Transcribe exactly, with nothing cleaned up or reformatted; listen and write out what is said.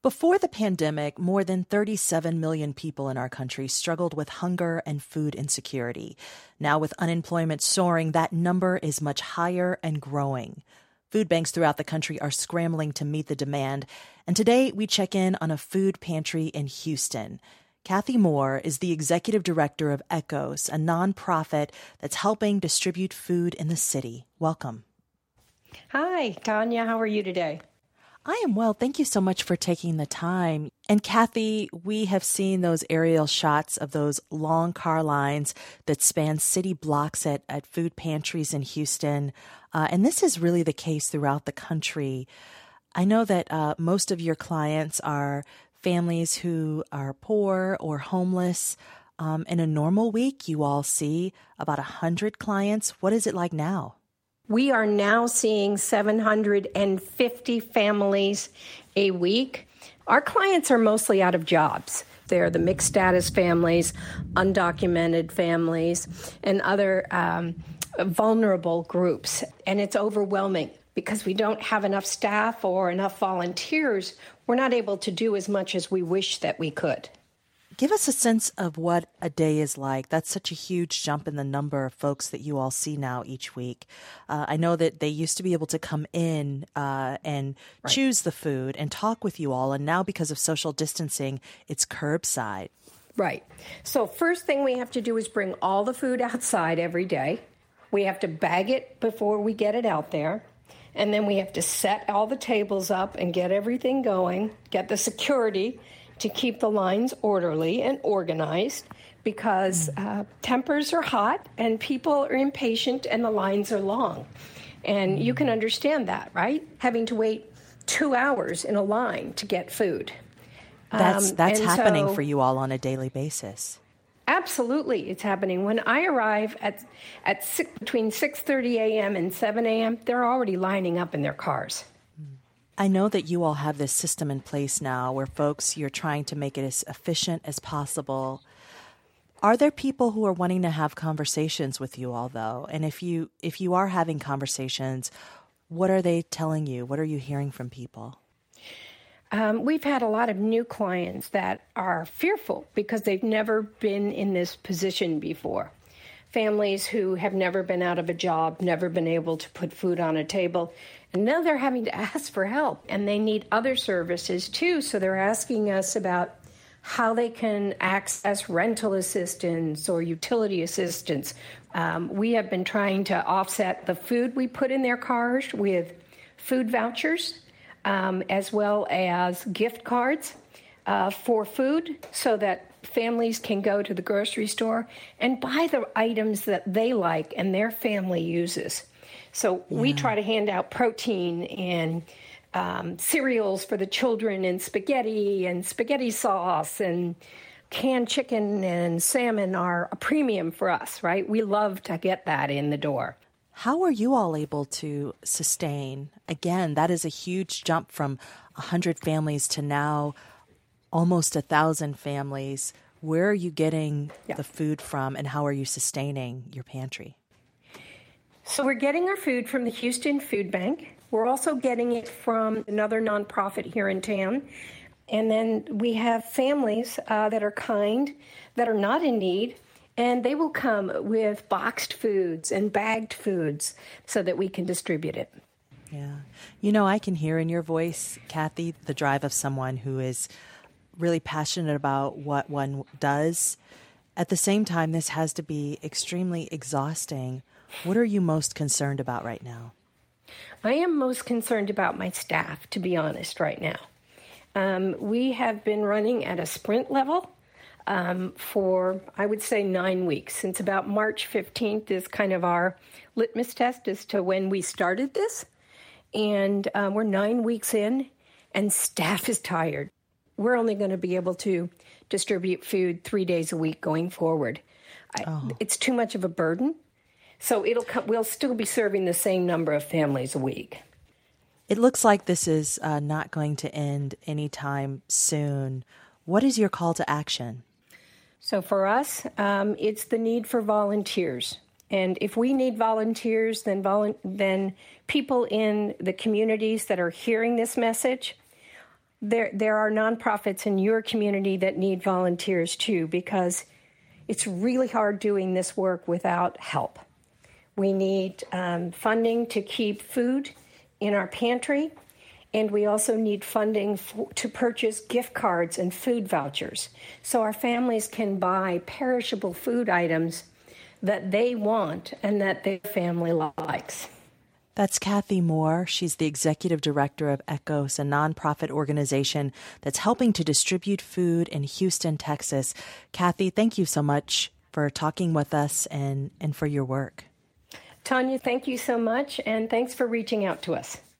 Before the pandemic, more than thirty-seven million people in our country struggled with hunger and food insecurity. Now, with unemployment soaring, that number is much higher and growing. Food banks throughout the country are scrambling to meet the demand. And today, we check in on a food pantry in Houston. Kathy Moore is the executive director of Echos, a nonprofit that's helping distribute food in the city. Welcome. Hi, Tanya. How are you today? I am well. Thank you so much for taking the time. And Kathy, we have seen those aerial shots of those long car lines that span city blocks at, at food pantries in Houston. Uh, and this is really the case throughout the country. I know that uh, most of your clients are families who are poor or homeless. Um, in a normal week, you all see about one hundred clients. What is it like now? We are now seeing seven hundred fifty families a week. Our clients are mostly out of jobs. They're the mixed status families, undocumented families, and other um, vulnerable groups. And it's overwhelming because we don't have enough staff or enough volunteers. We're not able to do as much as we wish that we could. Give us a sense of what a day is like. That's such a huge jump in the number of folks that you all see now each week. Uh, I know that they used to be able to come in uh, and right. choose the food and talk with you all. And now because of social distancing, it's curbside. Right. So first thing we have to do is bring all the food outside every day. We have to bag it before we get it out there. And then we have to set all the tables up and get everything going, get the security to keep the lines orderly and organized because uh, tempers are hot and people are impatient and the lines are long. And you can understand that, right? Having to wait two hours in a line to get food. That's, um, that's happening so, for you all on a daily basis. Absolutely, it's happening. When I arrive at, at six, between six thirty a.m. and seven a.m., they're already lining up in their cars. I know that you all have this system in place now where folks, you're trying to make it as efficient as possible. Are there people who are wanting to have conversations with you all, though? And if you if you are having conversations, what are they telling you? What are you hearing from people? Um, we've had a lot of new clients that are fearful because they've never been in this position before. Families who have never been out of a job, never been able to put food on a table, and now they're having to ask for help, and they need other services too. So they're asking us about how they can access rental assistance or utility assistance. Um, we have been trying to offset the food we put in their cars with food vouchers, um, as well as gift cards uh, for food so that families can go to the grocery store and buy the items that they like and their family uses. So yeah. we try to hand out protein and um, cereals for the children and spaghetti and spaghetti sauce and canned chicken and salmon are a premium for us, right? We love to get that in the door. How are you all able to sustain? Again, that is a huge jump from one hundred families to now almost one thousand families. Where are you getting yeah. the food from, and how are you sustaining your pantry? So we're getting our food from the Houston Food Bank. We're also getting it from another nonprofit here in town. And then we have families uh, that are kind, that are not in need, and they will come with boxed foods and bagged foods so that we can distribute it. Yeah. You know, I can hear in your voice, Kathy, the drive of someone who is really passionate about what one does. At the same time, this has to be extremely exhausting. What are you most concerned about right now? I am most concerned about my staff, to be honest, right now. Um, we have been running at a sprint level um, for, I would say, nine weeks. Since about March fifteenth is kind of our litmus test as to when we started this. And uh, we're nine weeks in, and staff is tired. We're only going to be able to distribute food three days a week going forward. Oh. I, it's too much of a burden. So it'll come, we'll still be serving the same number of families a week. It looks like this is uh, not going to end anytime soon. What is your call to action? So for us, um, it's the need for volunteers. And if we need volunteers, then volu- then people in the communities that are hearing this message, there there are nonprofits in your community that need volunteers too, because it's really hard doing this work without help. We need um, funding to keep food in our pantry, and we also need funding f- to purchase gift cards and food vouchers so our families can buy perishable food items that they want and that their family likes. That's Kathy Moore. She's the executive director of ECHOS, a nonprofit organization that's helping to distribute food in Houston, Texas. Kathy, thank you so much for talking with us and, and for your work. Tanya, thank you so much, and thanks for reaching out to us.